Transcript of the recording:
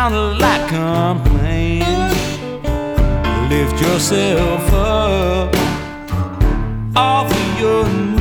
sound like complaint. Lift yourself up off of your knees.